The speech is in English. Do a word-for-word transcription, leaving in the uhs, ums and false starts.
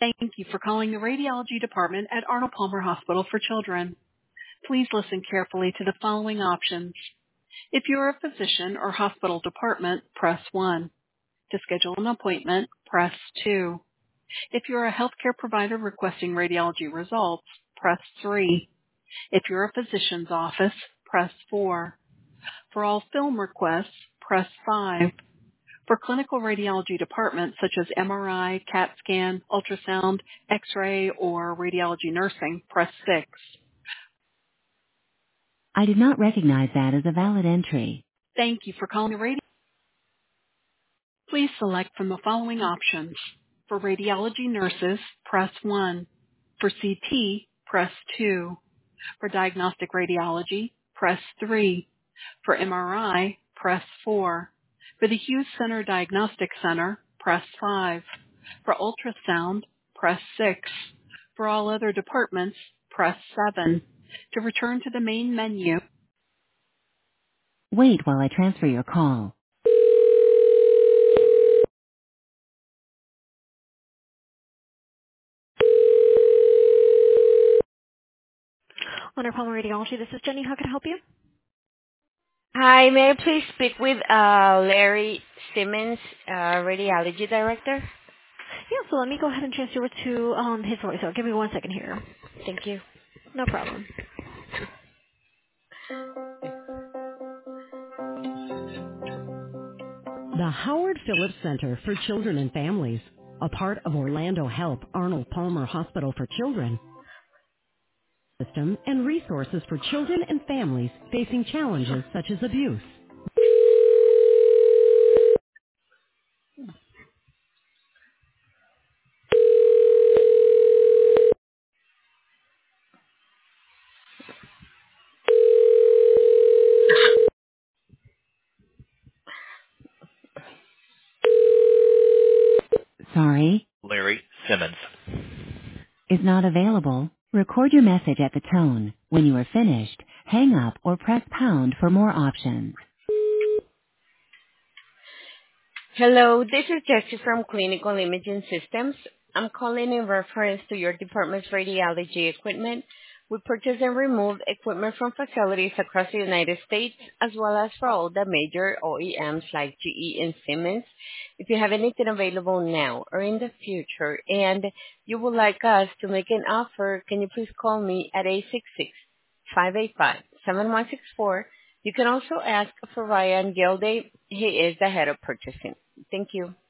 Thank you for calling the radiology department at Arnold Palmer Hospital for Children. Please listen carefully to the following options. If you are a physician or hospital department, press one. To schedule an appointment, press two. If you're a healthcare provider requesting radiology results, press three. If you're a physician's office, press four. For all film requests, press five. For clinical radiology departments such as M R I, CAT scan, ultrasound, X-ray, or radiology nursing, press six. I did not recognize that as a valid entry. Thank you for calling the radio. Please select from the following options. For radiology nurses, press one. For C T, press two. For diagnostic radiology, press three. For M R I, press four. For the Hughes Center Diagnostic Center, press five. For ultrasound, press six. For all other departments, press seven. To return to the main menu, Wait while I transfer your call. Leonard Palmer Radiology, this is Jenny. How can I help you? Hi, may I please speak with uh, Larry Simmons, uh, Radiology Director? Yeah, so let me go ahead and transfer it to um, his voice. So give me one second here. Thank you. No problem. The Howard Phillips Center for Children and Families, a part of Orlando Health Arnold Palmer Hospital for Children, system and resources for children and families facing challenges such as abuse. Sorry, Larry Simmons. is not available. Record your message at the tone. When you are finished, hang up or press pound for more options. Hello, this is Jessie from Clinical Imaging Systems. I'm calling in reference to your department's radiology equipment. We purchase and remove equipment from facilities across the United States, as well as for all the major O E Ms like G E and Siemens. If you have anything available now or in the future and you would like us to make an offer, can you please call me at eight six six, five eight five, seven one six four. You can also ask for Ryan Gilday. He is the head of purchasing. Thank you.